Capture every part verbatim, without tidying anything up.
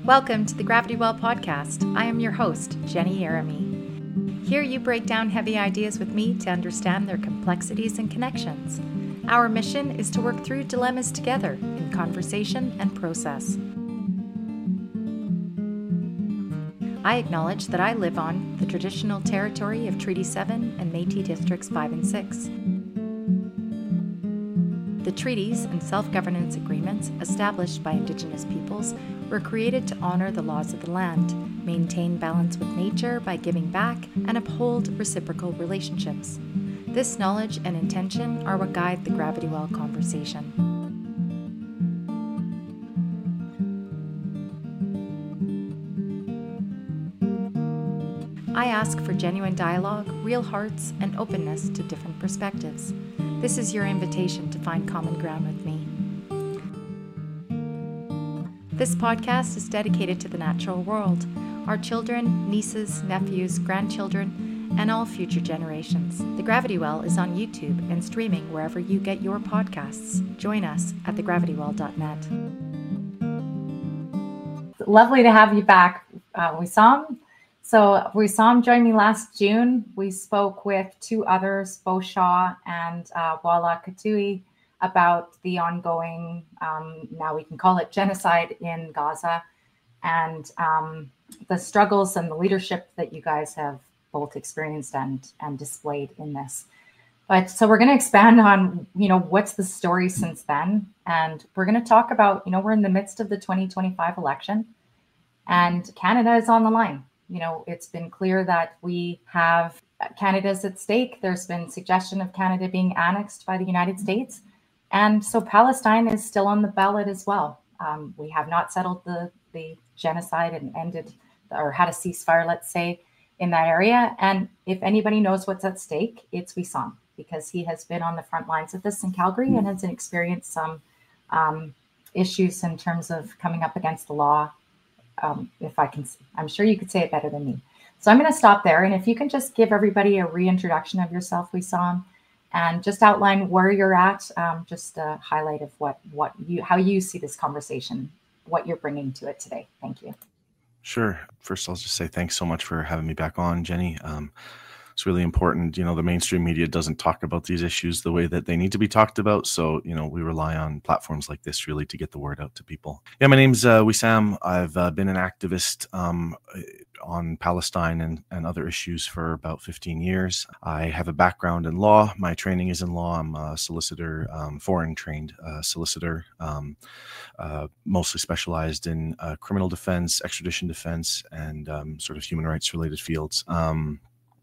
Welcome to the Gravity Well podcast. I am your host, Jenny Yeremy. Here you break down heavy ideas with me to understand their complexities and connections. Our mission is to work through dilemmas together in conversation and process. I acknowledge that I live on the traditional territory of Treaty seven and Métis Districts five and six. The treaties and self-governance agreements established by Indigenous peoples were created to honor the laws of the land, maintain balance with nature by giving back, and uphold reciprocal relationships. This knowledge and intention are what guide the Gravity Well conversation. I ask for genuine dialogue, real hearts, and openness to different perspectives. This is your invitation to find common ground with me. This podcast is dedicated to the natural world, our children, nieces, nephews, grandchildren, and all future generations. The Gravity Well is on YouTube and streaming wherever you get your podcasts. Join us at the gravity well dot net. Lovely to have you back, uh, Wissam. So Wissam joined me last June. We spoke with two others, Beau Shaw and uh, Wala Katui, about the ongoing, um, now we can call it genocide in Gaza, and um, the struggles and the leadership that you guys have both experienced and, and displayed in this. But so we're going to expand on, you know, what's the story since then. And we're going to talk about, you know, we're in the midst of the twenty twenty-five election and Canada is on the line. You know, it's been clear that we have Canada's at stake. There's been suggestion of Canada being annexed by the United States. And so Palestine is still on the ballot as well. Um, we have not settled the, the genocide and ended or had a ceasefire, let's say, in that area. And if anybody knows what's at stake, it's Wissam, because he has been on the front lines of this in Calgary and has experienced some um, issues in terms of coming up against the law. Um, if I can, I'm sure you could say it better than me. So I'm going to stop there. And if you can just give everybody a reintroduction of yourself, Wissam, and just outline where you're at, um, just a highlight of what, what you, how you see this conversation, what you're bringing to it today. Thank you. Sure. First, I'll just say thanks so much for having me back on, Jenny. Um, it's really important. You know, the mainstream media doesn't talk about these issues the way that they need to be talked about. So, you know, we rely on platforms like this really to get the word out to people. Yeah, my name's uh, Wissam. I've uh, been an activist um, on Palestine and, and other issues for about fifteen years. I have a background in law. My training is in law. I'm a solicitor, um, foreign trained uh, solicitor, um, uh, mostly specialized in uh, criminal defense, extradition defense, and um, sort of human rights related fields. Um,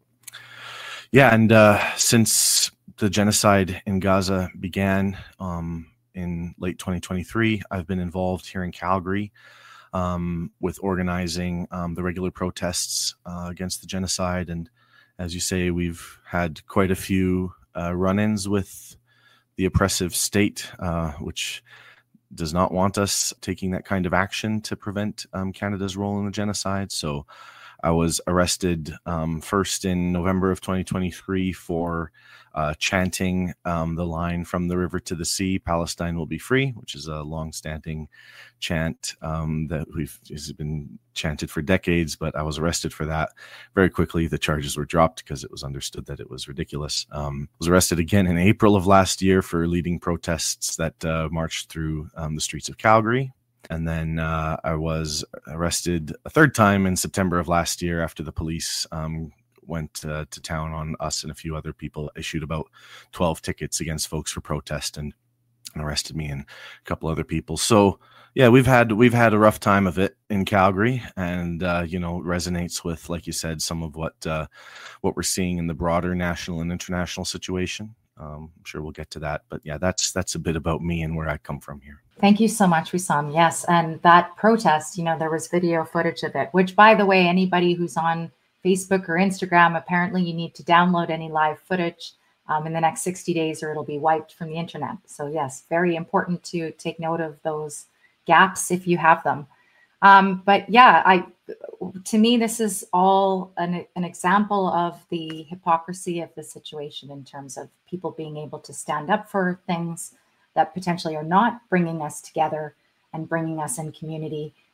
Yeah, and uh, since the genocide in Gaza began um, in late twenty twenty-three, I've been involved here in Calgary um, with organizing um, the regular protests uh, against the genocide. And as you say, we've had quite a few uh, run-ins with the oppressive state, uh, which does not want us taking that kind of action to prevent um, Canada's role in the genocide. So I was arrested um, first in November of twenty twenty-three for uh, chanting um, the line "From the river to the sea, Palestine will be free," which is a long-standing chant um, that we've has been chanted for decades. But I was arrested for that. Very quickly, the charges were dropped because it was understood that it was ridiculous. Um, I was arrested again in April of last year for leading protests that uh, marched through um, the streets of Calgary. And then uh, I was arrested a third time in September of last year after the police um, went uh, to town on us and a few other people, issued about twelve tickets against folks for protest and, and arrested me and a couple other people. So yeah, we've had we've had a rough time of it in Calgary, and uh, you know, resonates with, like you said, some of what uh, what we're seeing in the broader national and international situation. Um, I'm sure we'll get to that, but yeah, that's that's a bit about me and where I come from here. Thank you so much, Wissam. Yes, and that protest, you know, there was video footage of it, which, by the way, anybody who's on Facebook or Instagram, apparently you need to download any live footage um, in the next sixty days or it'll be wiped from the internet. So yes, very important to take note of those gaps if you have them. Um, but yeah, I to me, this is all an, an example of the hypocrisy of the situation in terms of people being able to stand up for things that potentially are not bringing us together and bringing us in community,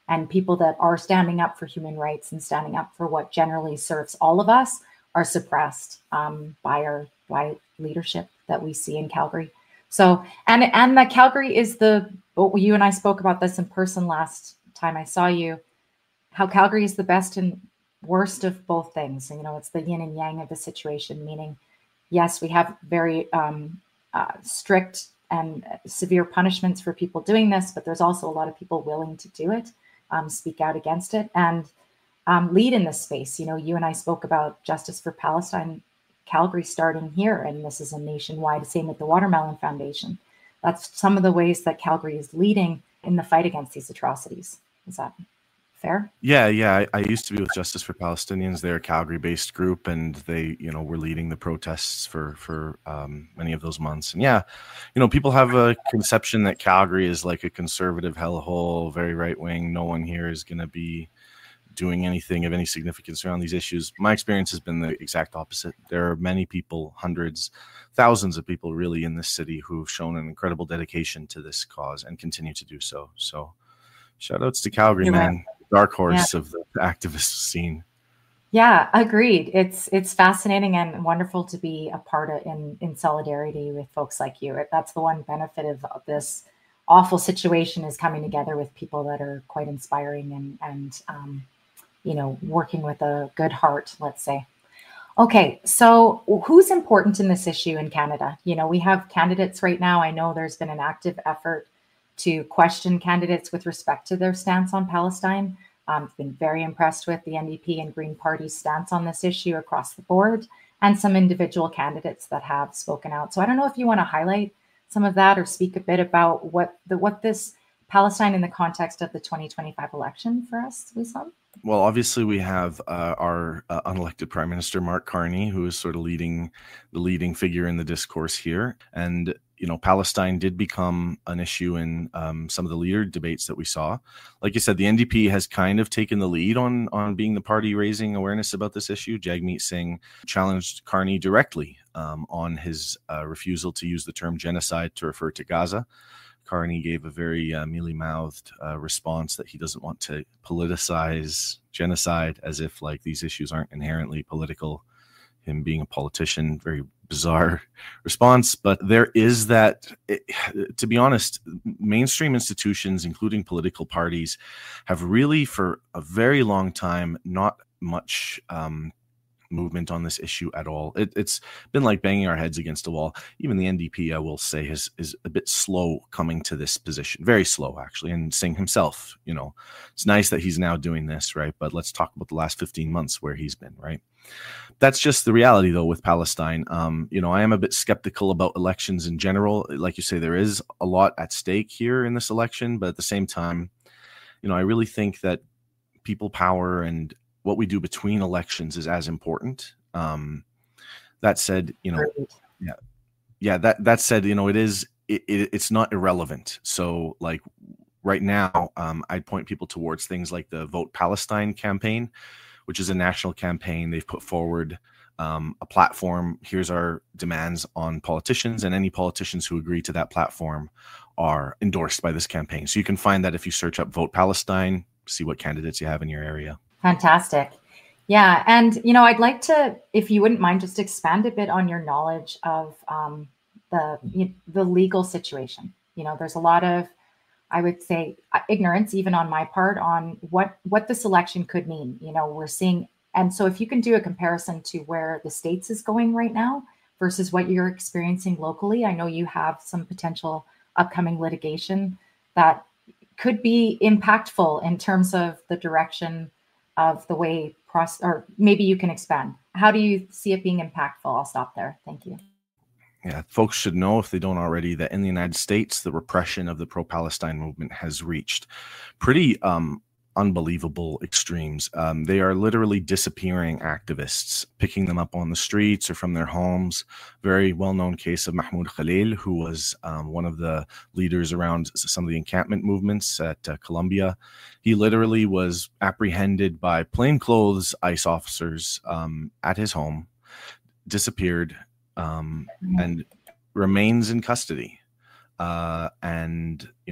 and people that are standing up for human rights and standing up for what generally serves all of us are suppressed um, by our by leadership that we see in Calgary. So, and and that Calgary is the, well, you and I spoke about this in person last time I saw you, how Calgary is the best and worst of both things. And, you know, it's the yin and yang of the situation, meaning, yes, we have very um, uh, strict and severe punishments for people doing this, but there's also a lot of people willing to do it, um, speak out against it, and um, lead in this space. You know, you and I spoke about Justice for Palestine, Calgary starting here, and this is a nationwide, same with the Watermelon Foundation. That's some of the ways that Calgary is leading in the fight against these atrocities. Is that fair? Yeah, yeah. I, I used to be with Justice for Palestinians. They're a Calgary-based group, and they, you know, were leading the protests for for um, many of those months. And yeah, you know, people have a conception that Calgary is like a conservative hellhole, very right-wing. No one here is going to be doing anything of any significance around these issues. My experience has been the exact opposite. There are many people, hundreds, thousands of people really in this city who've shown an incredible dedication to this cause and continue to do so. So shout outs to Calgary, You're man. Right. Dark horse yeah. of the activist scene. Yeah, agreed. It's it's fascinating and wonderful to be a part of in, in solidarity with folks like you. That's the one benefit of this awful situation, is coming together with people that are quite inspiring and, and um, you know, working with a good heart, let's say. Okay, so who's important in this issue in Canada? You know, we have candidates right now. I know there's been an active effort to question candidates with respect to their stance on Palestine. Um, I've been very impressed with the N D P and Green Party's stance on this issue across the board, and some individual candidates that have spoken out. So I don't know if you want to highlight some of that or speak a bit about what the what this Palestine in the context of the twenty twenty-five election for us, Wissam? Well, obviously we have uh, our uh, unelected Prime Minister, Mark Carney, who is sort of leading the leading figure in the discourse here. And, you know, Palestine did become an issue in um, some of the leader debates that we saw. Like you said, the N D P has kind of taken the lead on, on being the party raising awareness about this issue. Jagmeet Singh challenged Carney directly um, on his uh, refusal to use the term genocide to refer to Gaza. Carney gave a very uh, mealy-mouthed uh, response that he doesn't want to politicize genocide, as if like these issues aren't inherently political. Him being a politician, very bizarre response. But there is that, it, to be honest, mainstream institutions, including political parties, have really for a very long time not much um, movement on this issue at all. It, it's been like banging our heads against a wall. Even the N D P, I will say, is is a bit slow coming to this position. Very slow, actually. And Singh himself, you know, it's nice that he's now doing this, right? But let's talk about the last fifteen months where he's been, right? That's just the reality, though, with Palestine. Um, you know, I am a bit skeptical about elections in general. Like you say, there is a lot at stake here in this election, but at the same time, you know, I really think that people power and what we do between elections is as important. Um, that said, you know, yeah, yeah. That that said, you know, it is it, it it's not irrelevant. So, like right now, um, I'd point people towards things like the Vote Palestine campaign, which is a national campaign. They've put forward um, a platform. Here's our demands on politicians, and any politicians who agree to that platform are endorsed by this campaign. So you can find that if you search up Vote Palestine, see what candidates you have in your area. Fantastic. Yeah. And, you know, I'd like to, if you wouldn't mind, just expand a bit on your knowledge of um, the you, the legal situation. You know, there's a lot of, I would say, ignorance, even on my part, on what, what this election could mean. You know, we're seeing, and so if you can do a comparison to where the States is going right now versus what you're experiencing locally, I know you have some potential upcoming litigation that could be impactful in terms of the direction of the way process, or maybe you can expand. How do you see it being impactful? I'll stop there. Thank you. Yeah, folks should know, if they don't already, that in the United States, the repression of the pro-Palestine movement has reached pretty um, unbelievable extremes. Um, they are literally disappearing activists, picking them up on the streets or from their homes. Very well-known case of Mahmoud Khalil, who was um, one of the leaders around some of the encampment movements at uh, Columbia. He literally was apprehended by plainclothes ICE officers um, at his home, disappeared, um, and remains in custody. Uh, and, you know,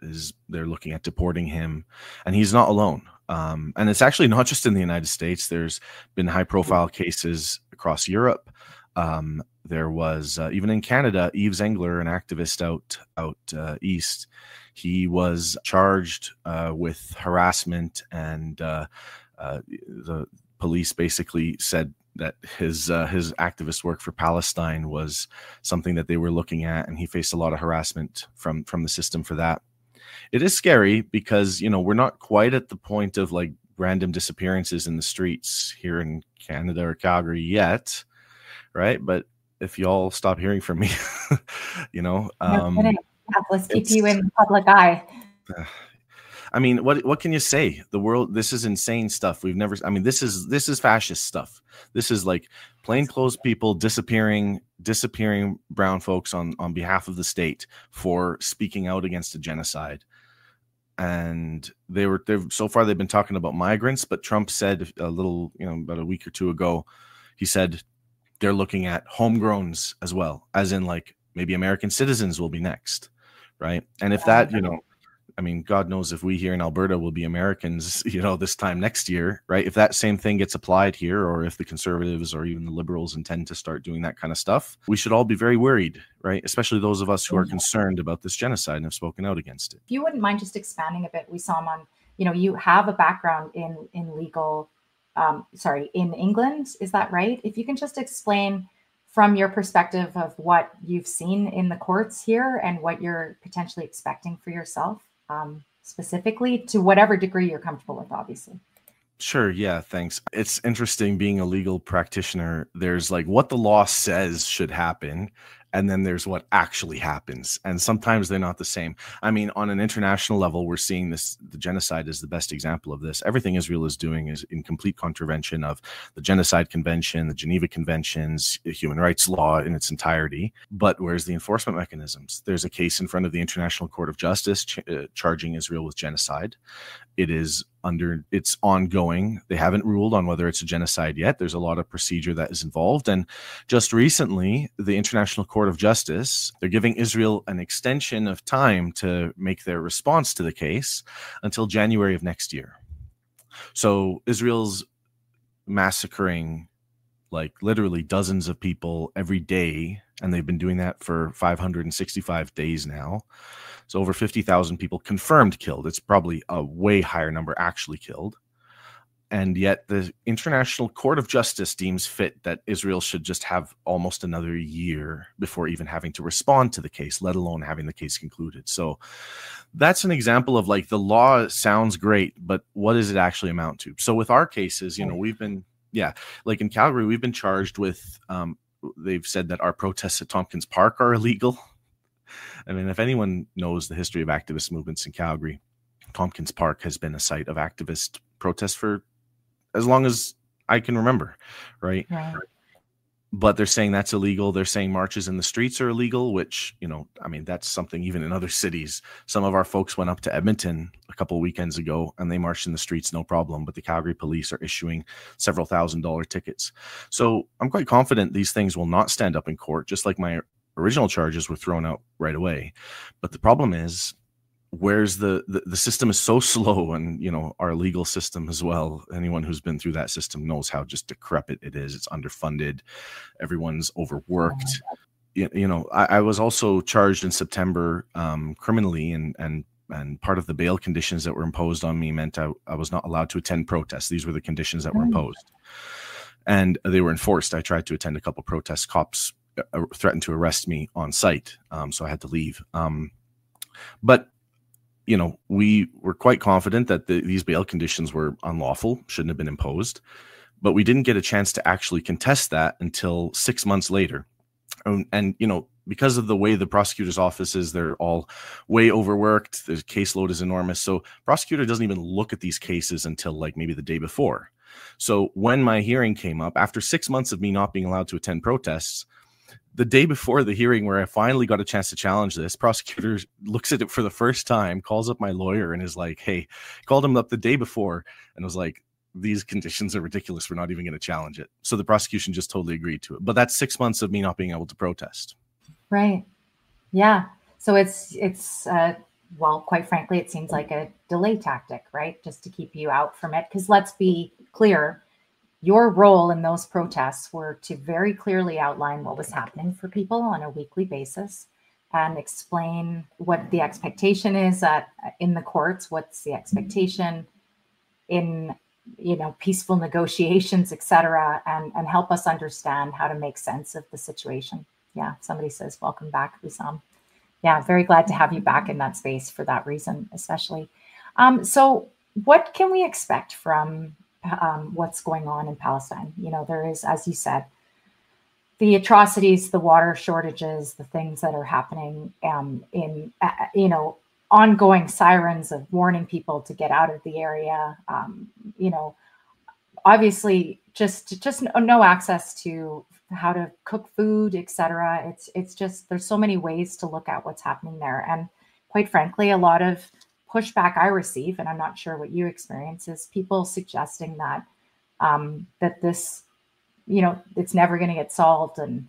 is they're looking at deporting him, and he's not alone. Um, and it's actually not just in the United States. There's been high profile cases across Europe. Um, there was uh, even in Canada, Yves Engler, an activist out out uh, east. He was charged uh, with harassment, and uh, uh, the police basically said that his uh, his activist work for Palestine was something that they were looking at, and he faced a lot of harassment from from the system for that. It is scary because, you know, we're not quite at the point of like random disappearances in the streets here in Canada or Calgary yet, right? But if y'all stop hearing from me, you know, um, no let's keep you in the public eye. Uh, I mean, what what can you say? The world, this is insane stuff. We've never, I mean, this is this is fascist stuff. This is like plainclothes people disappearing, disappearing brown folks on, on behalf of the state for speaking out against a genocide. And they were, they've so far they've been talking about migrants, but Trump said a little, you know, about a week or two ago, he said they're looking at homegrowns as well, as in like maybe American citizens will be next, right? And if that, you know, I mean, God knows if we here in Alberta will be Americans, you know, this time next year, right? If that same thing gets applied here, or if the conservatives or even the liberals intend to start doing that kind of stuff, we should all be very worried, right? Especially those of us who are concerned about this genocide and have spoken out against it. If you wouldn't mind just expanding a bit, we saw on, you know, you have a background in in legal, um, sorry, in England, is that right? If you can just explain from your perspective of what you've seen in the courts here and what you're potentially expecting for yourself. Um, specifically, to whatever degree you're comfortable with, obviously. Sure. Yeah. Thanks. It's interesting being a legal practitioner. There's like what the law says should happen, and then there's what actually happens. And sometimes they're not the same. I mean, on an international level, we're seeing this. The genocide is the best example of this. Everything Israel is doing is in complete contravention of the Genocide Convention, the Geneva Conventions, human rights law in its entirety. But where's the enforcement mechanisms? There's a case in front of the International Court of Justice ch- uh, charging Israel with genocide. It is under, it's ongoing. They haven't ruled on whether it's a genocide yet. There's a lot of procedure that is involved. And just recently, the International Court of Justice, they're giving Israel an extension of time to make their response to the case until January of next year. So Israel's massacring like literally dozens of people every day, and they've been doing that for five hundred sixty-five days now. So over fifty thousand people confirmed killed. It's probably a way higher number actually killed. And yet the International Court of Justice deems fit that Israel should just have almost another year before even having to respond to the case, let alone having the case concluded. So that's an example of like the law sounds great, but what does it actually amount to? So with our cases, you know, we've been, yeah, like in Calgary, we've been charged with, um, they've said that our protests at Tompkins Park are illegal. I mean, if anyone knows the history of activist movements in Calgary, Tompkins Park has been a site of activist protests for as long as I can remember, right? Right. But they're saying that's illegal. They're saying marches in the streets are illegal, which, you know, I mean, that's something even in other cities. Some of our folks went up to Edmonton a couple of weekends ago and they marched in the streets, no problem. But the Calgary police are issuing several thousand dollar tickets. So I'm quite confident these things will not stand up in court, just like my original charges were thrown out right away. But the problem is, where's the, the the system is so slow, and you know our legal system as well. Anyone who's been through that system knows how just decrepit it is. It's underfunded, everyone's overworked. You, you know, I, I was also charged in September um, criminally, and and and part of the bail conditions that were imposed on me meant I, I was not allowed to attend protests. These were the conditions that were imposed, and they were enforced. I tried to attend a couple protests. Cops uh, threatened to arrest me on site, um, so I had to leave. Um, but you know, we were quite confident that the, these bail conditions were unlawful, shouldn't have been imposed, but we didn't get a chance to actually contest that until six months later. And, and you know, because of the way the prosecutor's office is, they're all way overworked. The caseload is enormous. So prosecutor doesn't even look at these cases until like maybe the day before. So when my hearing came up, after six months of me not being allowed to attend protests, the day before the hearing where I finally got a chance to challenge this, prosecutor looks at it for the first time, calls up my lawyer and is like, hey, called him up the day before and was like, these conditions are ridiculous. We're not even going to challenge it. So the prosecution just totally agreed to it. But that's six months of me not being able to protest. Right. Yeah. So it's, it's, uh, well, quite frankly, it seems like a delay tactic, right? Just to keep you out from it. Because let's be clear, your role in those protests were to very clearly outline what was happening for people on a weekly basis and explain what the expectation is at, in the courts, what's the expectation in, you know, peaceful negotiations, et cetera, and, and help us understand how to make sense of the situation. Yeah, somebody says, welcome back, Wissam. Yeah, very glad to have you back in that space for that reason, especially. Um, so what can we expect from um, what's going on in Palestine? You know, there is, as you said, the atrocities, the water shortages, the things that are happening um, in, uh, you know, ongoing sirens of warning people to get out of the area. Um, you know, obviously just, just no access to how to cook food, et cetera. It's, it's just, there's so many ways to look at what's happening there. And quite frankly, a lot of pushback I receive, and I'm not sure what you experience, is people suggesting that, um, that this, you know, it's never going to get solved, and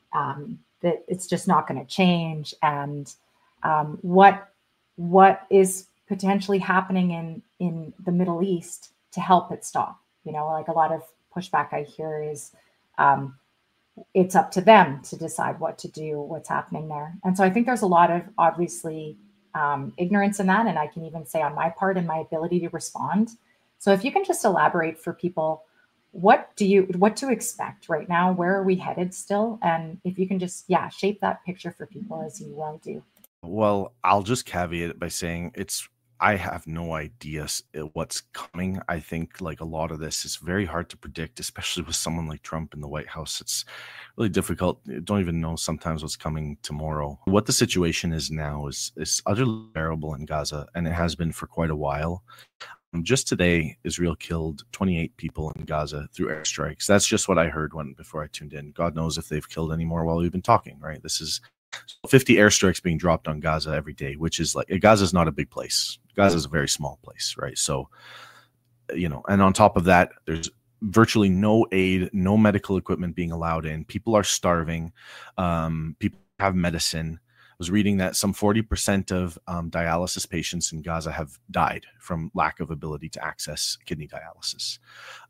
um, that it's just not going to change. And um, what, what is potentially happening in, in the Middle East to help it stop? You know, like a lot of pushback I hear is, um, it's up to them to decide what to do, what's happening there. And so I think there's a lot of obviously um, ignorance in that. And I can even say on my part, in my ability to respond. So if you can just elaborate for people, what do you, what to expect right now? Where are we headed still? And if you can just, yeah, shape that picture for people as you well do. Well, I'll just caveat it by saying it's, I have no idea what's coming. I think like a lot of this is very hard to predict, especially with someone like Trump in the White House. It's really difficult. You don't even know sometimes what's coming tomorrow. What the situation is now is, is utterly terrible in Gaza, and it has been for quite a while. Just today, Israel killed twenty-eight people in Gaza through airstrikes. That's just what I heard when before I tuned in. God knows if they've killed any more while we've been talking, right? This is fifty airstrikes being dropped on Gaza every day, which is like, Gaza is not a big place. Gaza is a very small place, right? So, you know, and on top of that, there's virtually no aid, no medical equipment being allowed in. People are starving. Um, people have medicine. I was reading that some forty percent of um, dialysis patients in Gaza have died from lack of ability to access kidney dialysis.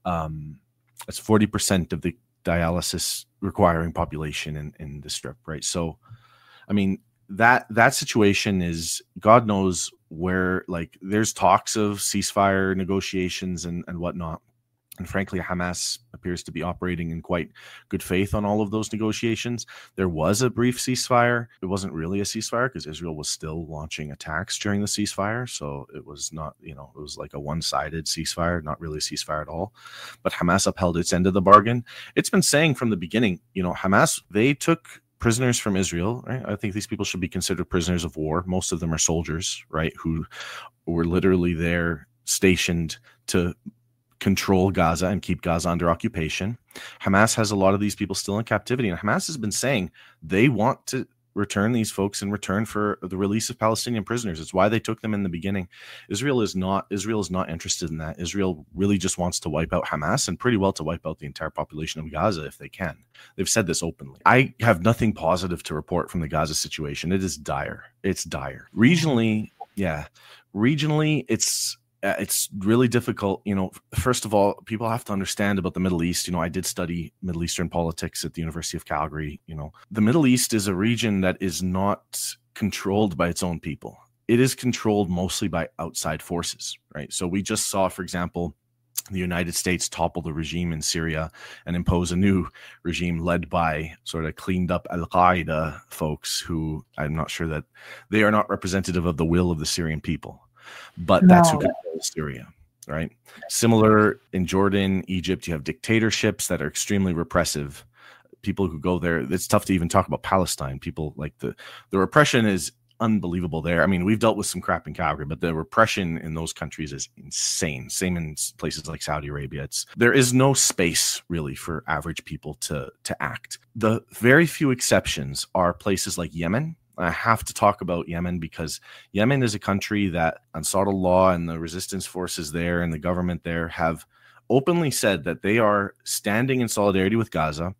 Um, that's forty percent of the dialysis requiring population in, in the strip, right? So, I mean, that that situation is, God knows where, like, there's talks of ceasefire negotiations and, and whatnot. And frankly, Hamas appears to be operating in quite good faith on all of those negotiations. There was a brief ceasefire. It wasn't really a ceasefire because Israel was still launching attacks during the ceasefire. So it was not, you know, it was like a one-sided ceasefire, not really a ceasefire at all. But Hamas upheld its end of the bargain. It's been saying from the beginning, you know, Hamas, they took prisoners from Israel, right? I think these people should be considered prisoners of war. Most of them are soldiers, right, who were literally there stationed to control Gaza and keep Gaza under occupation. Hamas has a lot of these people still in captivity, and Hamas has been saying they want to return these folks in return for the release of Palestinian prisoners. It's why they took them in the beginning. Israel is not Israel is not interested in that. Israel really just wants to wipe out Hamas, and pretty well to wipe out the entire population of Gaza if they can. They've said this openly. I have nothing positive to report from the Gaza situation. It is dire. It's dire. Regionally, yeah. Regionally, it's Uh, it's really difficult. You know, first of all, people have to understand about the Middle East. You know, I did study Middle Eastern politics at the University of Calgary. You know, the Middle East is a region that is not controlled by its own people. It is controlled mostly by outside forces, right? So we just saw, for example, the United States topple the regime in Syria and impose a new regime led by sort of cleaned up Al-Qaeda folks who I'm not sure that they are not representative of the will of the Syrian people. But no. That's who controls Syria, right? Similar in Jordan, Egypt, you have dictatorships that are extremely repressive. People who go there, it's tough to even talk about Palestine. People like the, the repression is unbelievable there. I mean, we've dealt with some crap in Calgary, but the repression in those countries is insane. Same in places like Saudi Arabia. It's, there is no space really for average people to, to act. The very few exceptions are places like Yemen. I have to talk about Yemen because Yemen is a country that Ansarullah and the resistance forces there and the government there have openly said that they are standing in solidarity with Gaza.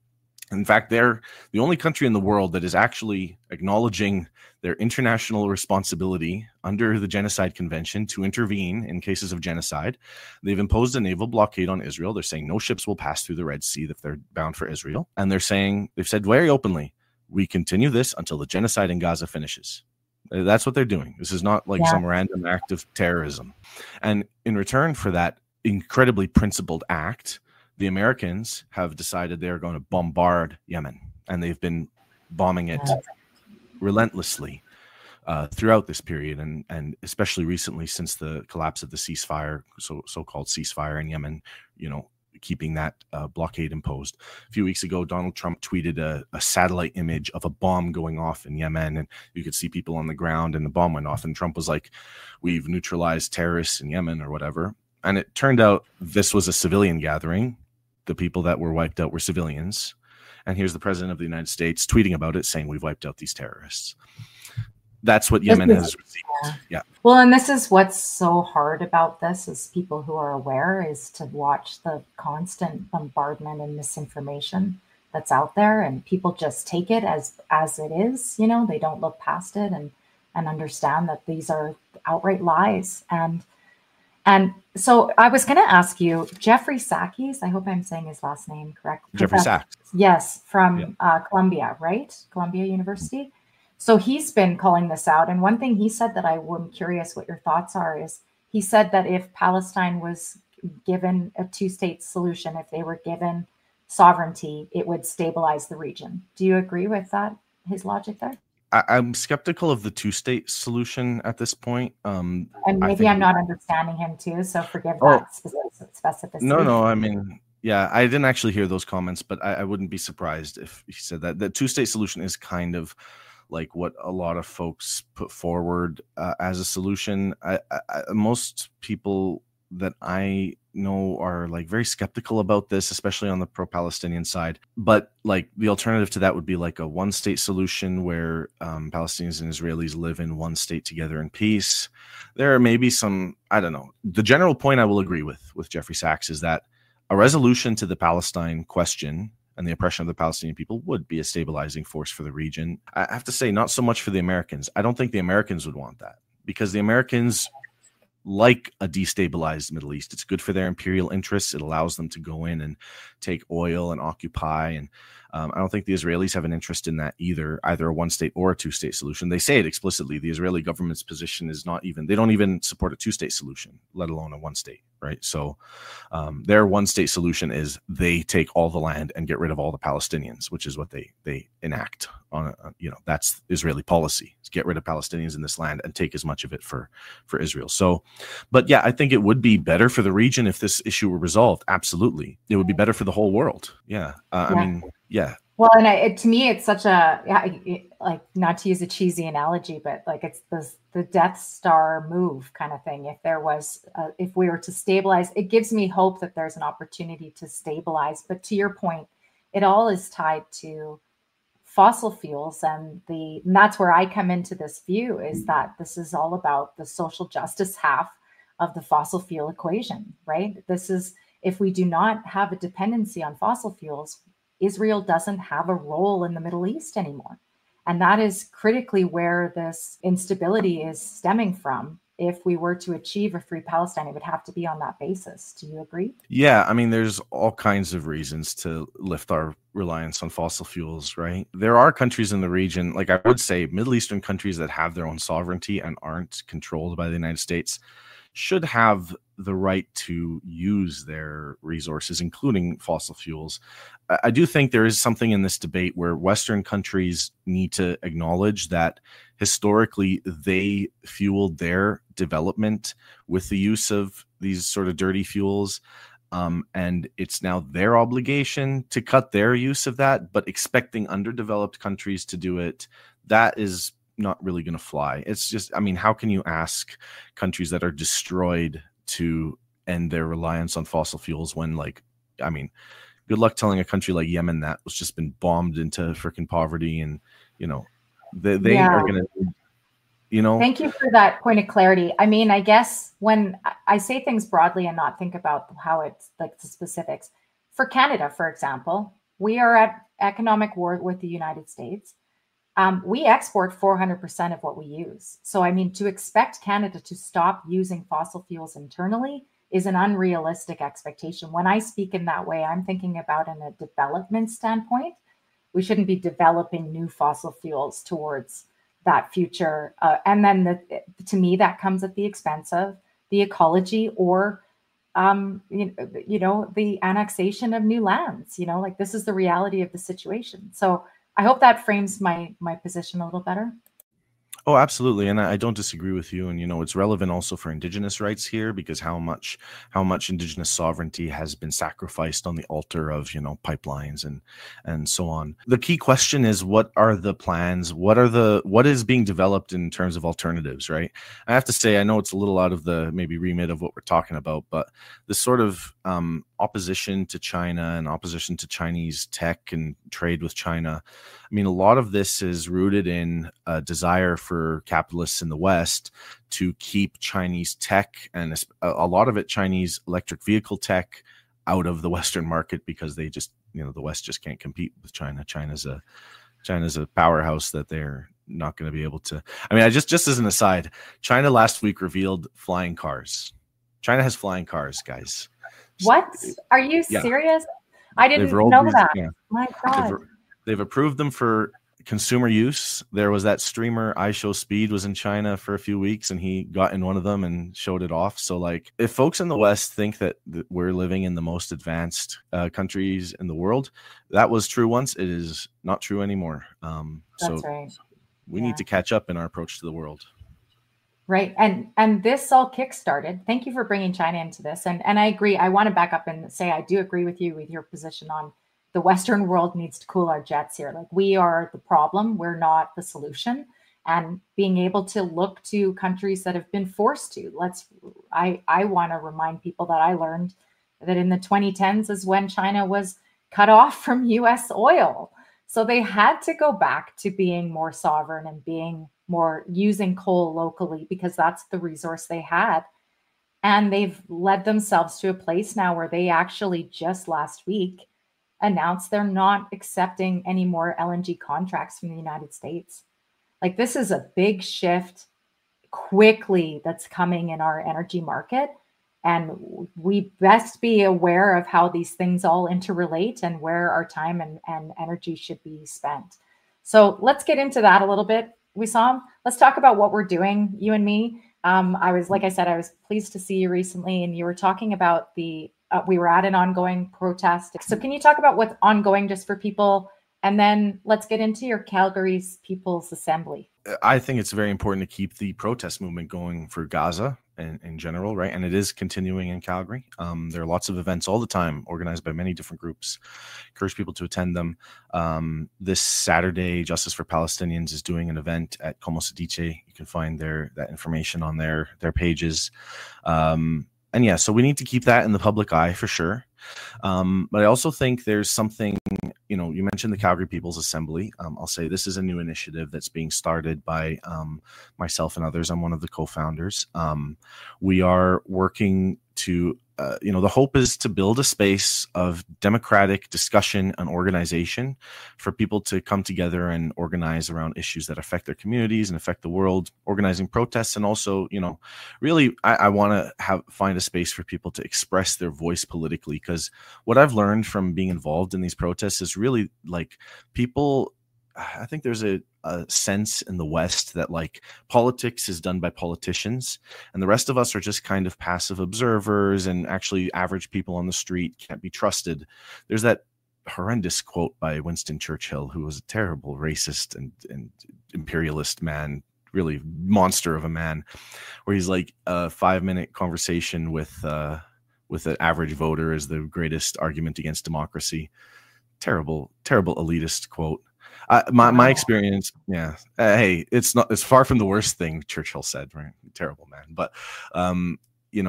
In fact, they're the only country in the world that is actually acknowledging their international responsibility under the Genocide Convention to intervene in cases of genocide. They've imposed a naval blockade on Israel. They're saying no ships will pass through the Red Sea if they're bound for Israel. And they're saying, they've said very openly, we continue this until the genocide in Gaza finishes. That's what they're doing. This is not like yeah. some random act of terrorism. And in return for that incredibly principled act, the Americans have decided they're going to bombard Yemen, and they've been bombing it relentlessly uh, throughout this period, and and especially recently since the collapse of the ceasefire, so so-called ceasefire in Yemen, you know, keeping that uh, blockade imposed. A few weeks ago, Donald Trump tweeted a, a satellite image of a bomb going off in Yemen, and you could see people on the ground, and the bomb went off, and Trump was like, "We've neutralized terrorists in Yemen," or whatever. And it turned out this was a civilian gathering. The people that were wiped out were civilians. And here's the president of the United States tweeting about it, saying we've wiped out these terrorists. That's what Yemen has received. Yeah. yeah. Well, and this is what's so hard about this, as people who are aware, is to watch the constant bombardment and misinformation that's out there. And people just take it as as it is. You know, they don't look past it and and understand that these are outright lies. And And so I was going to ask you, Jeffrey Sachs, I hope I'm saying his last name correctly. Jeffrey Sachs. Yes, from yeah. uh, Columbia, right? Columbia University. So he's been calling this out. And one thing he said that I'm curious what your thoughts are is he said that if Palestine was given a two-state solution, if they were given sovereignty, it would stabilize the region. Do you agree with that, his logic there? I, I'm skeptical of the two-state solution at this point. Um, and maybe I'm not understanding him too, so forgive oh, that specific, specificity. No, no, I mean, yeah, I didn't actually hear those comments, but I, I wouldn't be surprised if he said that. The two-state solution is kind of like what a lot of folks put forward uh, as a solution. I, I, most people that I know are like very skeptical about this, especially on the pro-Palestinian side. But like the alternative to that would be like a one-state solution where um, Palestinians and Israelis live in one state together in peace. There are maybe some, I don't know. The general point I will agree with with Jeffrey Sachs is that a resolution to the Palestine question and the oppression of the Palestinian people would be a stabilizing force for the region. I have to say, not so much for the Americans. I don't think the Americans would want that, because the Americans like a destabilized Middle East. It's good for their imperial interests. It allows them to go in and take oil and occupy. And um, I don't think the Israelis have an interest in that either, either a one-state or a two-state solution. They say it explicitly. The Israeli government's position is not even, they don't even support a two-state solution, let alone a one-state, right? So um, their one-state solution is they take all the land and get rid of all the Palestinians, which is what they they enact on, a, you know, that's Israeli policy, is get rid of Palestinians in this land and take as much of it for, for Israel. So, but yeah, I think it would be better for the region if this issue were resolved. Absolutely. It would be better for the whole world. Yeah. Uh, yeah. I mean, yeah. Well, and I, it, to me, it's such a, it, like, not to use a cheesy analogy, but like it's the, the Death Star move kind of thing. If there was, uh, if we were to stabilize, it gives me hope that there's an opportunity to stabilize. But to your point, it all is tied to fossil fuels. And the, and that's where I come into this view, is that this is all about the social justice half of the fossil fuel equation, right? This is, if we do not have a dependency on fossil fuels, Israel doesn't have a role in the Middle East anymore. And that is critically where this instability is stemming from. If we were to achieve a free Palestine, it would have to be on that basis. Do you agree? Yeah, I mean, there's all kinds of reasons to lift our reliance on fossil fuels, right? There are countries in the region, like I would say, Middle Eastern countries that have their own sovereignty and aren't controlled by the United States should have the right to use their resources, including fossil fuels. I do think there is something in this debate where Western countries need to acknowledge that historically they fueled their development with the use of these sort of dirty fuels. Um, and it's now their obligation to cut their use of that, but expecting underdeveloped countries to do it, that is not really going to fly. It's just, I mean, how can you ask countries that are destroyed to end their reliance on fossil fuels when, like, I mean, good luck telling a country like Yemen that was just been bombed into freaking poverty, and, you know, they, they yeah. are going to, you know. Thank you for that point of clarity. I mean, I guess when I say things broadly and not think about how it's like the specifics, for Canada, for example, we are at economic war with the United States. Um, we export four hundred percent of what we use. So, I mean, to expect Canada to stop using fossil fuels internally is an unrealistic expectation. When I speak in that way, I'm thinking about in a development standpoint. We shouldn't be developing new fossil fuels towards that future. Uh, and then the, to me, that comes at the expense of the ecology or, um, you, you know, the annexation of new lands. You know, like this is the reality of the situation. So I hope that frames my my position a little better. Oh, absolutely. And I don't disagree with you. And, you know, it's relevant also for Indigenous rights here, because how much how much Indigenous sovereignty has been sacrificed on the altar of, you know, pipelines and and so on. The key question is, what are the plans? What are the what is being developed in terms of alternatives, right? I have to say, I know it's a little out of the maybe remit of what we're talking about, but this sort of um, opposition to China and opposition to Chinese tech and trade with China. I mean, a lot of this is rooted in a desire for capitalists in the West to keep Chinese tech and a lot of it Chinese electric vehicle tech out of the Western market, because they just, you know, the West just can't compete with China. China's a China's a powerhouse that they're not going to be able to. I mean, I just just as an aside, China last week revealed flying cars. China has flying cars, guys. What? Are you Yeah. serious? I didn't They've know these, that. yeah. My God. They've, they've approved them for consumer use. There was that streamer iShowSpeed was in China for a few weeks, and he got in one of them and showed it off. So, like, if folks in the West think that, that we're living in the most advanced uh, countries in the world, that was true once. It is not true anymore. Um, That's so right. we Yeah. need to catch up in our approach to the world. Right. And and this all kickstarted. Thank you for bringing China into this. And and I agree. I want to back up and say I do agree with you with your position on the Western world needs to cool our jets here. Like, we are the problem. We're not the solution. And being able to look to countries that have been forced to. Let's I I want to remind people that I learned that in the twenty tens is when China was cut off from U S oil. So they had to go back to being more sovereign and being more using coal locally, because that's the resource they had. And they've led themselves to a place now where they actually just last week announced they're not accepting any more L N G contracts from the United States. Like, this is a big shift quickly that's coming in our energy market. And we best be aware of how these things all interrelate and where our time and, and energy should be spent. So let's get into that a little bit. Wissam, let's talk about what we're doing, you and me. Um, I was, like I said, I was pleased to see you recently, and you were talking about the, uh, we were at an ongoing protest. So can you talk about what's ongoing just for people? And then let's get into your Calgary's People's Assembly. I think it's very important to keep the protest movement going for Gaza in, in general, right? And it is continuing in Calgary. Um, there are lots of events all the time organized by many different groups. Encourage people to attend them. Um, this Saturday, Justice for Palestinians is doing an event at Como Se Dice. You can find their that information on their their pages. Um, and yeah, so we need to keep that in the public eye for sure. Um, but I also think there's something, you know, you mentioned the Calgary People's Assembly. Um, I'll say this is a new initiative that's being started by um, myself and others. I'm one of the co-founders. Um, we are working to, uh, you know, the hope is to build a space of democratic discussion and organization for people to come together and organize around issues that affect their communities and affect the world, organizing protests. And also, you know, really, I, I want to have find a space for people to express their voice politically, because what I've learned from being involved in these protests is really, like, people, I think there's a, a sense in the West that, like, politics is done by politicians and the rest of us are just kind of passive observers, and actually average people on the street can't be trusted. There's that horrendous quote by Winston Churchill, who was a terrible racist and, and imperialist man, really monster of a man, where he's like, a five minute conversation with, uh, with an average voter is the greatest argument against democracy. Terrible, terrible elitist quote. Uh, my wow. my experience, yeah. Uh, hey, it's not. It's far from the worst thing Churchill said. Right, terrible man. But um, you know,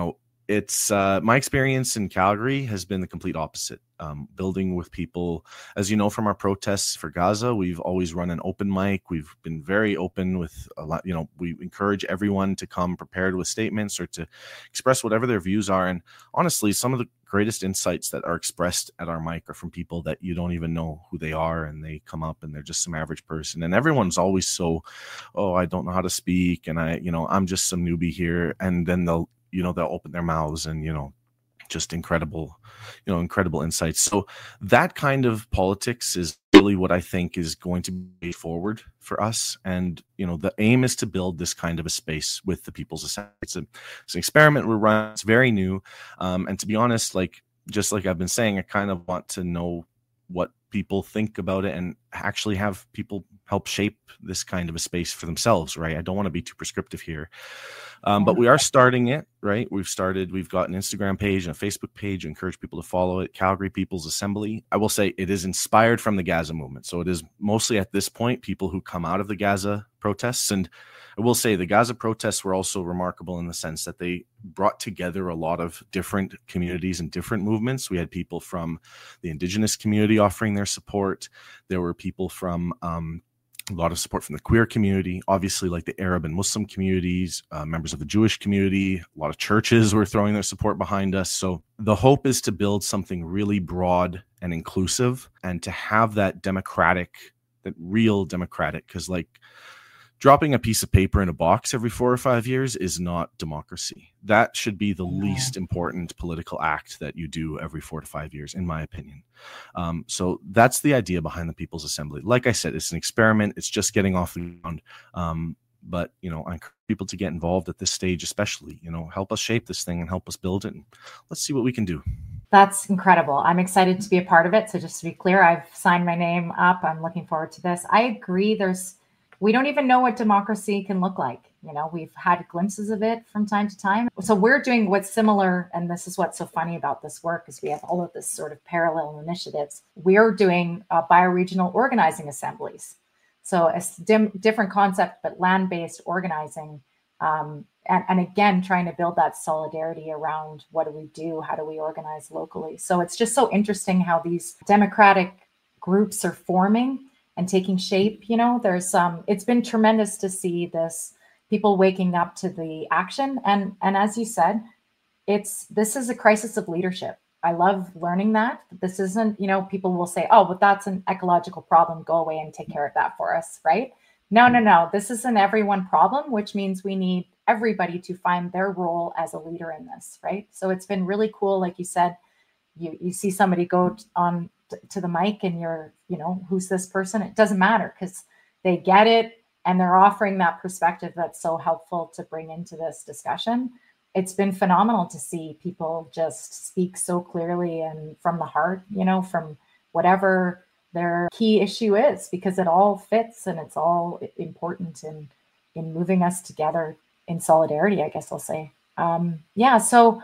it's uh, my experience in Calgary has been the complete opposite. Um, building with people, as you know, from our protests for Gaza, we've always run an open mic. We've been very open with a lot, you know, we encourage everyone to come prepared with statements or to express whatever their views are. And honestly, some of the greatest insights that are expressed at our mic are from people that you don't even know who they are, and they come up and they're just some average person. And everyone's always so, oh, I don't know how to speak, and I, you know, I'm just some newbie here. And then they'll, you know, they'll open their mouths and, you know, just incredible, you know, incredible insights. So that kind of politics is really what I think is going to be forward for us. And, you know, the aim is to build this kind of a space with the People's Assembly. It's, a, it's an experiment we're running. It's very new. Um, and to be honest, like, just like I've been saying, I kind of want to know what people think about it and actually have people help shape this kind of a space for themselves, right? I don't want to be too prescriptive here. Um, but we are starting it, right? We've started, we've got an Instagram page and a Facebook page. I encourage people to follow it, Calgary People's Assembly. I will say it is inspired from the Gaza movement. So it is mostly at this point, people who come out of the Gaza protests. And I will say the Gaza protests were also remarkable in the sense that they brought together a lot of different communities and different movements. We had people from the Indigenous community offering their support. There were people from, um, a lot of support from the queer community, obviously like the Arab and Muslim communities, uh, members of the Jewish community, a lot of churches were throwing their support behind us. So the hope is to build something really broad and inclusive and to have that democratic, that real democratic, because like dropping a piece of paper in a box every four or five years is not democracy. That should be the yeah. least important political act that you do every four to five years, in my opinion. Um, so that's the idea behind the People's Assembly. Like I said, it's an experiment. It's just getting off the ground. Um, but, you know, I encourage people to get involved at this stage, especially, you know, help us shape this thing and help us build it. And let's see what we can do. That's incredible. I'm excited to be a part of it. So just to be clear, I've signed my name up. I'm looking forward to this. I agree. There's, we don't even know what democracy can look like. You know, we've had glimpses of it from time to time. So we're doing what's similar, and this is what's so funny about this work, is we have all of this sort of parallel initiatives. We're doing uh, bioregional organizing assemblies. So a dim, different concept, but land-based organizing. Um, and, and again, trying to build that solidarity around what do we do? How do we organize locally? So it's just so interesting how these democratic groups are forming and taking shape. You know, there's um, it's been tremendous to see this, people waking up to the action. And, and as you said, it's, this is a crisis of leadership. I love learning that. This isn't, you know, people will say, oh, but that's an ecological problem. Go away and take care of that for us, right? No, no, no. This is an everyone problem, which means we need everybody to find their role as a leader in this, right? So it's been really cool. Like you said, you, you see somebody go on to the mic and you're, you know, who's this person? It doesn't matter because they get it and they're offering that perspective that's so helpful to bring into this discussion. It's been phenomenal to see people just speak so clearly and from the heart, you know, from whatever their key issue is, because it all fits and it's all important in, in moving us together in solidarity, I guess I'll say. Um, yeah, so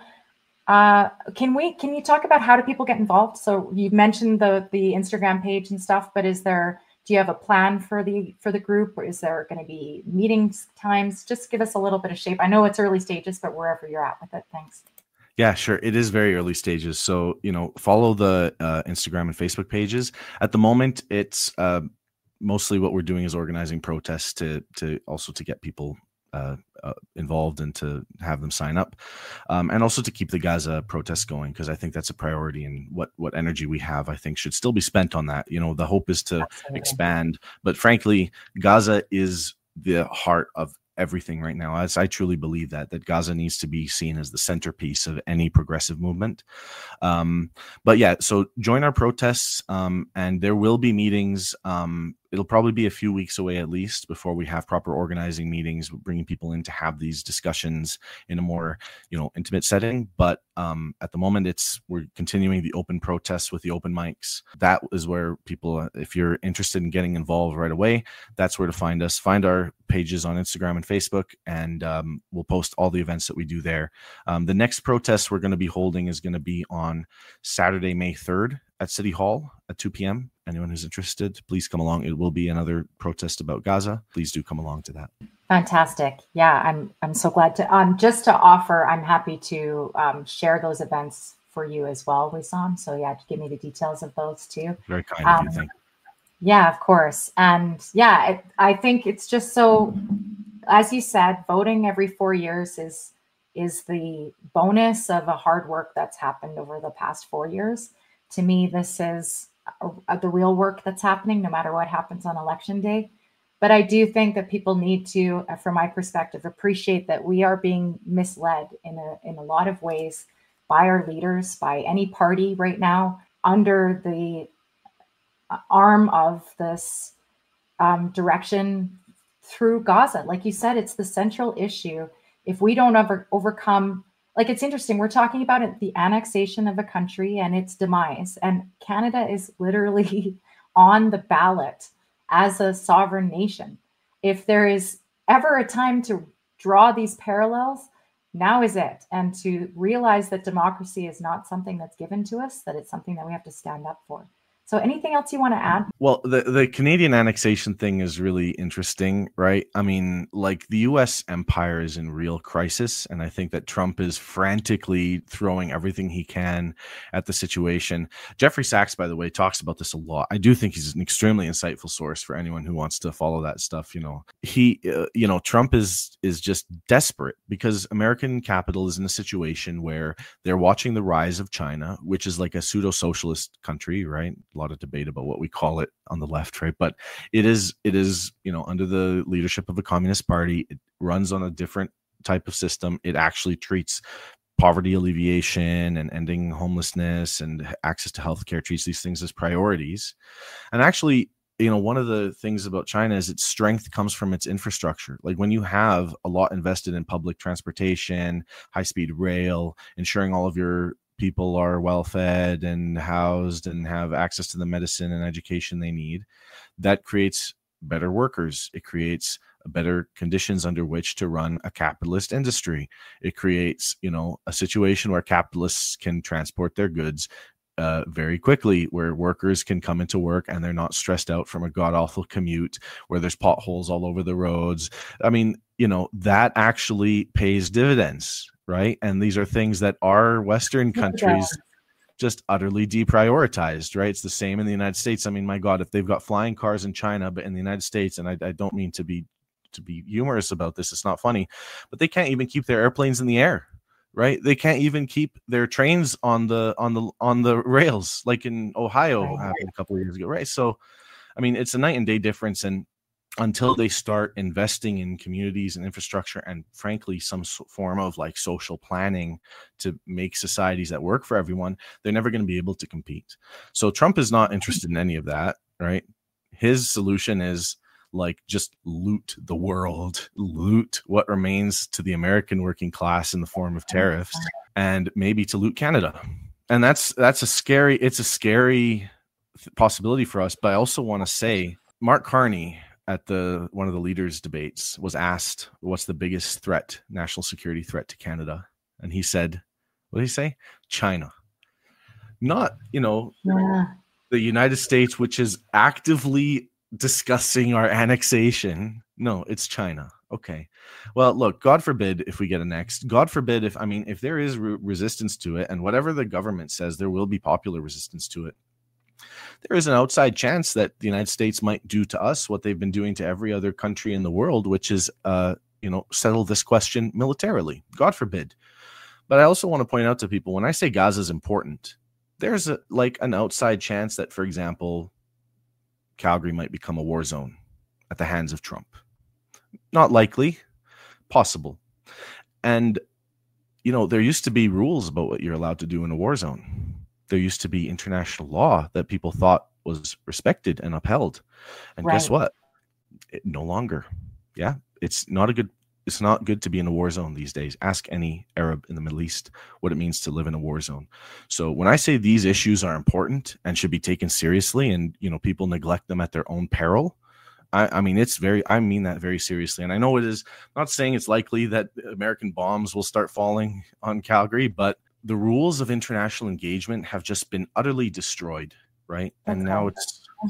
Uh, can we, can you talk about how do people get involved? So you mentioned the, the Instagram page and stuff, but is there, do you have a plan for the, for the group, or is there going to be meetings times? Just give us a little bit of shape. I know it's early stages, but wherever you're at with it. Thanks. Yeah, sure. It is very early stages. So, you know, follow the uh, Instagram and Facebook pages. At the moment, it's uh, mostly what we're doing is organizing protests to, to also to get people Uh, uh, involved and to have them sign up, um, and also to keep the Gaza protests going, because I think that's a priority, and what what energy we have, I think, should still be spent on that. You know, the hope is to Absolutely. expand, but frankly, Gaza is the heart of everything right now. As I truly believe that that Gaza needs to be seen as the centerpiece of any progressive movement. Um, but yeah, so join our protests, um, and there will be meetings. Um, It'll probably be a few weeks away at least before we have proper organizing meetings, bringing people in to have these discussions in a more, you know, intimate setting. But um, at the moment, it's we're continuing the open protests with the open mics. That is where people, if you're interested in getting involved right away, that's where to find us. Find our pages on Instagram and Facebook, and um, we'll post all the events that we do there. Um, the next protest we're going to be holding is going to be on Saturday, May third at City Hall at two p.m. anyone who's interested, please come along. It will be another protest about Gaza. Please do come along to that. Fantastic. Yeah, I'm I'm so glad to um just to offer, I'm happy to um, share those events for you as well, Wissam. So yeah, give me the details of those too. Very kind um, of you. Thank you. Yeah, of course. And yeah, it, I think it's just so, as you said, voting every four years is is the bonus of a hard work that's happened over the past four years. To me, this is a, a, the real work that's happening, no matter what happens on election day. But I do think that people need to, from my perspective, appreciate that we are being misled in a in a lot of ways by our leaders, by any party right now, under the arm of this um, direction through Gaza. Like you said, it's the central issue. If we don't ever overcome, like it's interesting, we're talking about it, the annexation of a country and its demise, and Canada is literally on the ballot as a sovereign nation. If there is ever a time to draw these parallels, now is it. And to realize that democracy is not something that's given to us, that it's something that we have to stand up for. So anything else you want to add? Well, the, the Canadian annexation thing is really interesting, right? I mean, like the U S empire is in real crisis. And I think that Trump is frantically throwing everything he can at the situation. Jeffrey Sachs, by the way, talks about this a lot. I do think he's an extremely insightful source for anyone who wants to follow that stuff. You know, he, uh, you know, Trump is, is just desperate because American capital is in a situation where they're watching the rise of China, which is like a pseudo-socialist country, right? A lot of debate about what we call it on the left, right? But it is, it is, you know, under the leadership of a communist party. It runs on a different type of system. It actually treats poverty alleviation and ending homelessness and access to healthcare, treats these things as priorities. And actually, you know, one of the things about China is its strength comes from its infrastructure. Like when you have a lot invested in public transportation, high-speed rail, ensuring all of your people are well fed and housed and have access to the medicine and education they need, that creates better workers. It creates better conditions under which to run a capitalist industry. It creates, you know, a situation where capitalists can transport their goods uh, very quickly, where workers can come into work and they're not stressed out from a god-awful commute, where there's potholes all over the roads. I mean, you know, that actually pays dividends. Right. And these are things that our Western countries just utterly deprioritized. Right. It's the same in the United States. I mean, my God, if they've got flying cars in China, but in the United States, and I, I don't mean to be to be humorous about this, it's not funny, but they can't even keep their airplanes in the air. Right. They can't even keep their trains on the on the on the rails, like in Ohio happened a couple of years ago. Right. So, I mean, it's a night and day difference. And until they start investing in communities and infrastructure and frankly some form of like social planning to make societies that work for everyone, they're never going to be able to compete. So Trump is not interested in any of that, right? His solution is like just loot the world, loot what remains to the American working class in the form of tariffs, and maybe to loot Canada. And that's that's a scary, it's a scary possibility for us. But I also want to say Mark Carney at the one of the leaders' debates was asked, what's the biggest threat, national security threat to Canada? And he said, what did he say? China. Not, you know, yeah. the United States, which is actively discussing our annexation. No, it's China. Okay. Well, look, God forbid if we get annexed. God forbid if, I mean, if there is re- resistance to it, and whatever the government says, there will be popular resistance to it. There is an outside chance that the United States might do to us what they've been doing to every other country in the world, which is, uh, you know, settle this question militarily. God forbid. But I also want to point out to people, when I say Gaza is important, there's a, like an outside chance that, for example, Calgary might become a war zone at the hands of Trump. Not likely, possible. And, you know, there used to be rules about what you're allowed to do in a war zone. There used to be international law that people thought was respected and upheld. And right. Guess what? It, no longer. Yeah. It's not a good, it's not good to be in a war zone these days. Ask any Arab in the Middle East what it means to live in a war zone. So when I say these issues are important and should be taken seriously, and, you know, people neglect them at their own peril, I, I mean, it's very, I mean that very seriously. And I know it is, I'm not saying it's likely that American bombs will start falling on Calgary, but the rules of international engagement have just been utterly destroyed, right? And now it's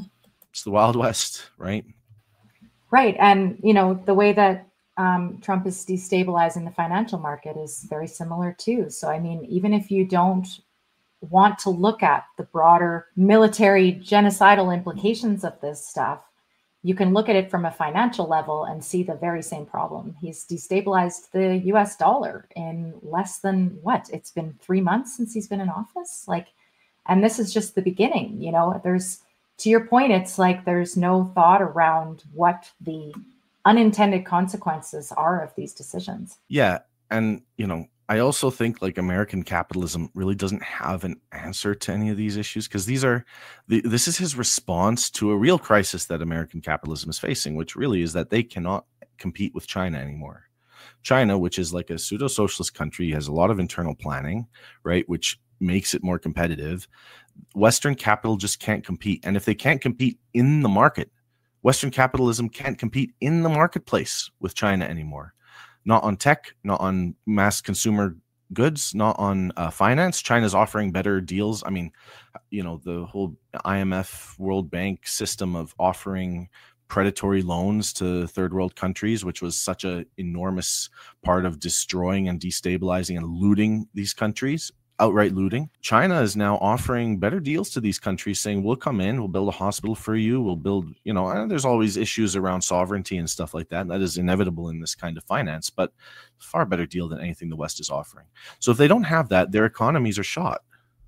It's the Wild West, right? Right. And, you know, the way that um, Trump is destabilizing the financial market is very similar too. So, I mean, even if you don't want to look at the broader military genocidal implications of this stuff, you can look at it from a financial level and see the very same problem. He's destabilized the U S dollar in less than what? It's been three months since he's been in office. Like, and this is just the beginning. You know, there's, to your point, it's like there's no thought around what the unintended consequences are of these decisions. Yeah. And, you know, I also think like American capitalism really doesn't have an answer to any of these issues, because these are the, this is his response to a real crisis that American capitalism is facing, which really is that they cannot compete with China anymore. China, which is like a pseudo-socialist country, has a lot of internal planning, right, which makes it more competitive. Western capital just can't compete. And if they can't compete in the market, Western capitalism can't compete in the marketplace with China anymore. Not on tech, not on mass consumer goods, not on uh, finance. China's offering better deals. I mean, you know, the whole I M F World Bank system of offering predatory loans to third world countries, which was such an enormous part of destroying and destabilizing and looting these countries, outright looting. China is now offering better deals to these countries, saying, we'll come in, we'll build a hospital for you, we'll build, you know, and there's always issues around sovereignty and stuff like that. That is inevitable in this kind of finance, but far better deal than anything the West is offering. So if they don't have that, their economies are shot.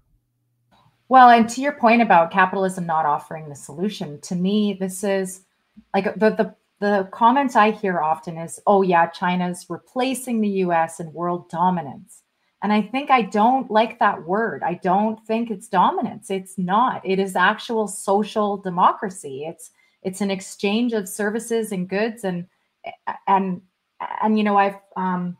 Well, and to your point about capitalism not offering the solution, to me, this is like the, the, the comments I hear often is, oh yeah, China's replacing the U S in world dominance. And I think I don't like that word. I don't think it's dominance. It's not. It is actual social democracy. It's it's an exchange of services and goods. And and and you know, I've um,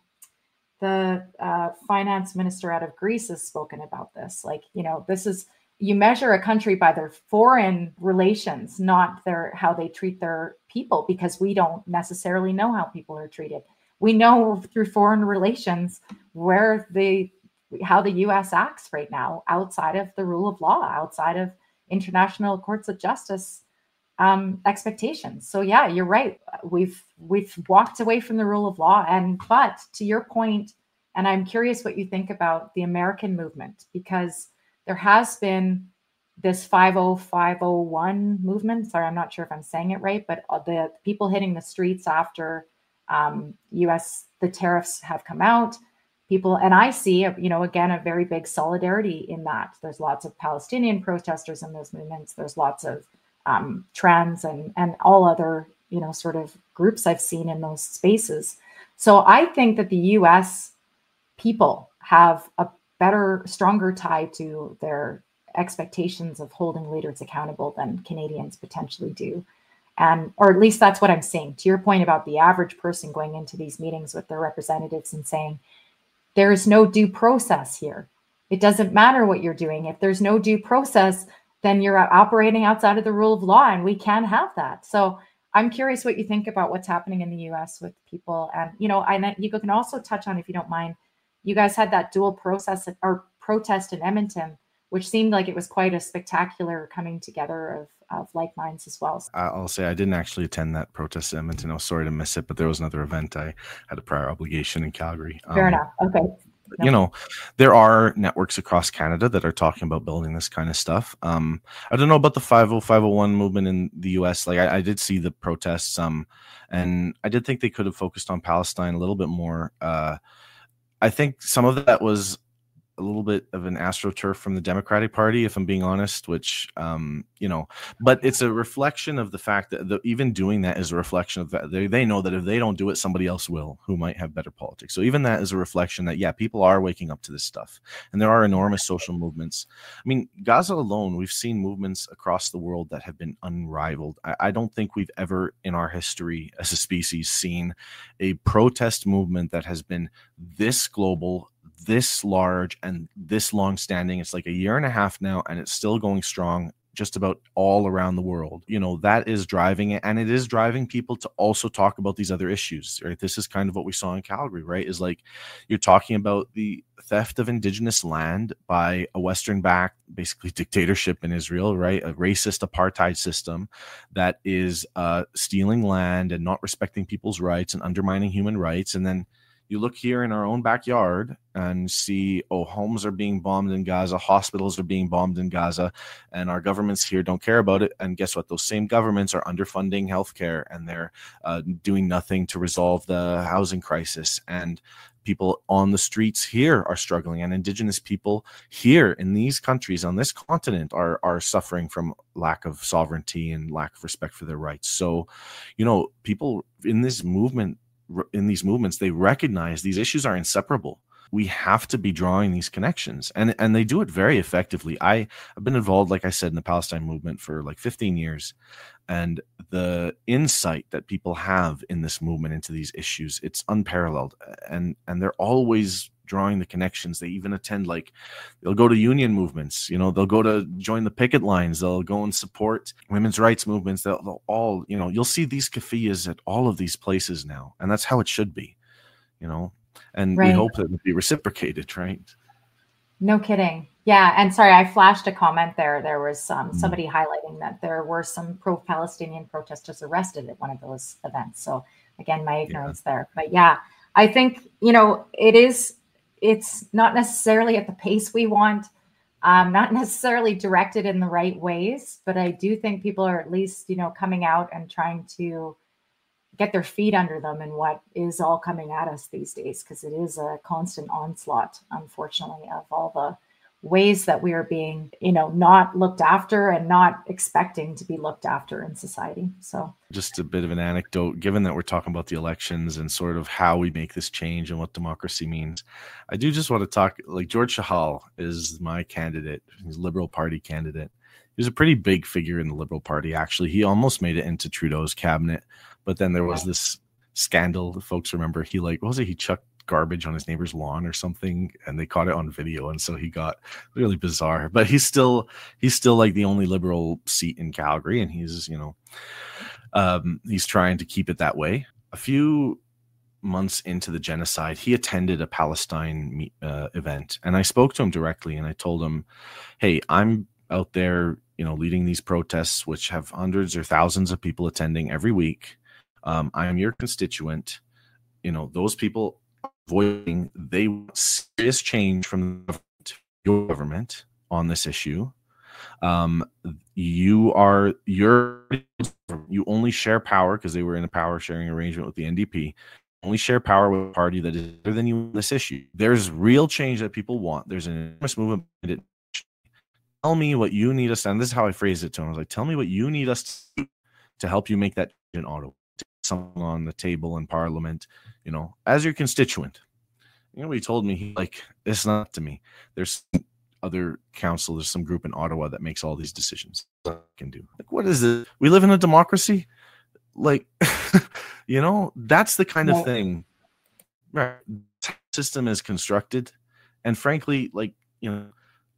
the uh, finance minister out of Greece has spoken about this. Like, you know, this is, you measure a country by their foreign relations, not their how they treat their people, because we don't necessarily know how people are treated. We know through foreign relations where the how the U S acts right now outside of the rule of law, outside of international courts of justice um, expectations. So yeah, you're right. We've we've walked away from the rule of law. And but to your point, and I'm curious what you think about the American movement, because there has been this five oh five oh one movement. Sorry, I'm not sure if I'm saying it right, but the people hitting the streets after Um, U S, the tariffs have come out, people, and I see, you know, again, a very big solidarity in that. There's lots of Palestinian protesters in those movements. There's lots of um, trans and, and all other, you know, sort of groups I've seen in those spaces. So I think that the U S people have a better, stronger tie to their expectations of holding leaders accountable than Canadians potentially do. And, or at least that's what I'm saying. To your point about the average person going into these meetings with their representatives and saying, there is no due process here. It doesn't matter what you're doing. If there's no due process, then you're operating outside of the rule of law, and we can't have that. So I'm curious what you think about what's happening in the U S with people. And, you know, I you can also touch on, if you don't mind, you guys had that dual process or protest in Edmonton, which seemed like it was quite a spectacular coming together of, of like minds as well. I'll say I didn't actually attend that protest in Edmonton. I was sorry to miss it, but there was another event. I had a prior obligation in Calgary. Fair um, enough. Okay. No. You know, there are networks across Canada that are talking about building this kind of stuff. Um, I don't know about the five oh five oh one movement in the U S. Like I, I did see the protests, um, and I did think they could have focused on Palestine a little bit more. Uh, I think some of that was a little bit of an astroturf from the Democratic Party, if I'm being honest, which, um, you know, but it's a reflection of the fact that the, even doing that is a reflection of that. They, they know that if they don't do it, somebody else will, who might have better politics. So even that is a reflection that, yeah, people are waking up to this stuff, and there are enormous social movements. I mean, Gaza alone, we've seen movements across the world that have been unrivaled. I, I don't think we've ever in our history as a species seen a protest movement that has been this global, this large, and this long standing. It's like a year and a half now, and it's still going strong. just about all around the world. You know, that is driving it. And it is driving people to also talk about these other issues, right? This is kind of what we saw in Calgary, right? Is like, you're talking about the theft of Indigenous land by a Western-backed, basically dictatorship in Israel, right? A racist apartheid system that is uh, stealing land and not respecting people's rights and undermining human rights. And then you look here in our own backyard and see, oh, homes are being bombed in Gaza, hospitals are being bombed in Gaza, and our governments here don't care about it. And guess what? Those same governments are underfunding healthcare, and they're uh, doing nothing to resolve the housing crisis. And people on the streets here are struggling, and Indigenous people here in these countries on this continent are are suffering from lack of sovereignty and lack of respect for their rights. So, you know, people in this movement, in these movements, they recognize these issues are inseparable. We have to be drawing these connections, and and they do it very effectively. I have been involved, like I said, in the Palestine movement for like fifteen years, and the insight that people have in this movement into these issues, it's unparalleled. And and they're always drawing the connections. They even attend, like, they'll go to union movements, you know, they'll go to join the picket lines, they'll go and support women's rights movements. They'll, they'll all, you know, you'll see these kafiyas at all of these places now, and that's how it should be, you know. And right. We hope that it would be reciprocated, right? No kidding. Yeah. And sorry, I flashed a comment there. There was um, somebody mm. highlighting that there were some pro-Palestinian protesters arrested at one of those events. So again, my ignorance yeah. there. But yeah, I think, you know, it is, it's not necessarily at the pace we want, um, not necessarily directed in the right ways, but I do think people are at least, you know, coming out and trying to get their feet under them in what is all coming at us these days, because it is a constant onslaught, unfortunately, of all the ways that we are being, you know, not looked after and not expecting to be looked after in society. So just a bit of an anecdote, given that we're talking about the elections and sort of how we make this change and what democracy means, I do just want to talk, like, George Chahal is my candidate. He's a Liberal Party candidate. He was a pretty big figure in the Liberal Party, actually. He almost made it into Trudeau's cabinet, but then there was this scandal that folks remember. He, like, what was it? He chucked garbage on his neighbor's lawn or something, and they caught it on video, and so he got really bizarre. But he's still he's still like the only Liberal seat in Calgary, and he's, you know, um, he's trying to keep it that way. A few months into the genocide, he attended a Palestine uh, event, and I spoke to him directly, and I told him, "Hey, I'm out there, you know, leading these protests, which have hundreds or thousands of people attending every week. Um, I am your constituent. You know, those people voting, they want serious change from the government, your government on this issue. Um, you are your you only share power because they were in a power sharing arrangement with the N D P. Only share power with a party that is better than you on this issue. There's real change that people want. There's an enormous movement behind it. Tell me what you need us to," and this is how I phrased it to him. I was like, "Tell me what you need us to do to help you make that in Ottawa. Something on the table in Parliament, you know, as your constituent." You know what he told me? He, like, it's not to me. There's other council, there's some group in Ottawa that makes all these decisions. I can do. Like, what is it? We live in a democracy? Like, you know, that's the kind of thing. Right. System is constructed. And frankly, like, you know,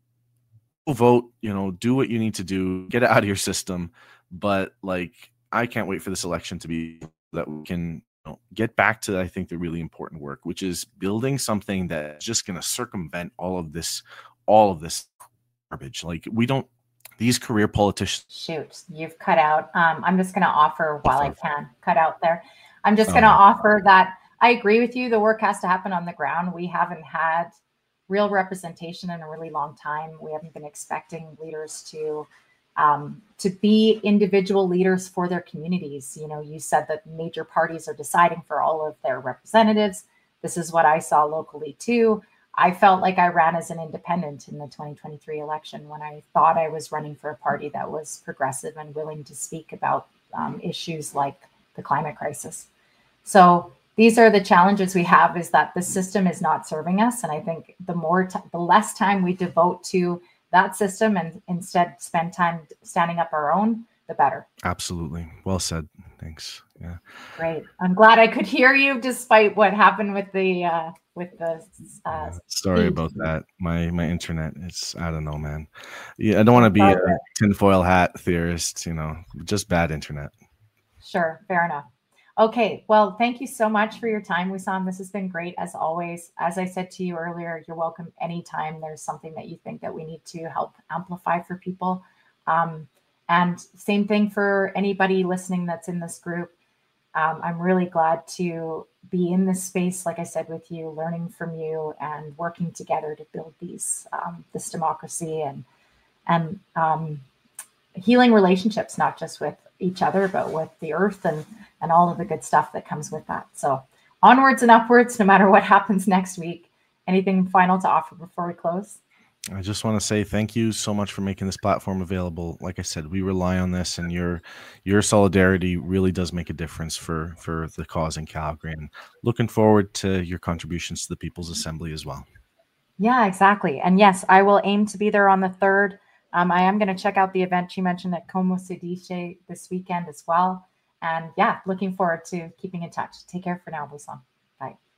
vote, you know, do what you need to do, get it out of your system. But, like, I can't wait for this election to be that we can, you know, get back to, I think, the really important work, which is building something that's just going to circumvent all of this, all of this garbage. Like, we don't, these career politicians. Shoot, you've cut out. Um, I'm just going to offer while I can cut out there. I'm just going to um, offer that I agree with you. The work has to happen on the ground. We haven't had real representation in a really long time. We haven't been expecting leaders to um, to be individual leaders for their communities. You know, you said that major parties are deciding for all of their representatives. This is what I saw locally too. I felt like I ran as an independent in the twenty twenty-three election when I thought I was running for a party that was progressive and willing to speak about um, issues like the climate crisis. So these are the challenges we have, is that the system is not serving us. And I think the more, t- the less time we devote to that system and instead spend time standing up our own, the better. Absolutely. Well said. Thanks. Yeah. Great. I'm glad I could hear you despite what happened with the uh, with the uh, Yeah, sorry speed. about that. My my internet, it's I don't know, man. Yeah, I don't want to It's be all a good. tinfoil hat theorist, you know, just bad internet. Sure, fair enough. Okay, well, thank you so much for your time, Wissam. This has been great as always. As I said to you earlier, you're welcome anytime there's something that you think that we need to help amplify for people. Um, and same thing for anybody listening that's in this group. Um, I'm really glad to be in this space, like I said, with you, learning from you and working together to build these um, this democracy and and um, healing relationships, not just with each other, but with the earth and and all of the good stuff that comes with that. So onwards and upwards, no matter what happens next week. Anything final to offer before we close? I just want to say thank you so much for making this platform available. Like I said, we rely on this, and your your solidarity really does make a difference for for the cause in Calgary. And looking forward to your contributions to the People's Assembly as well. Yeah, exactly. And yes, I will aim to be there on the third. Um, I am going to check out the event you mentioned at Como Sidiche this weekend as well. And yeah, looking forward to keeping in touch. Take care for now, Wissam. Bye.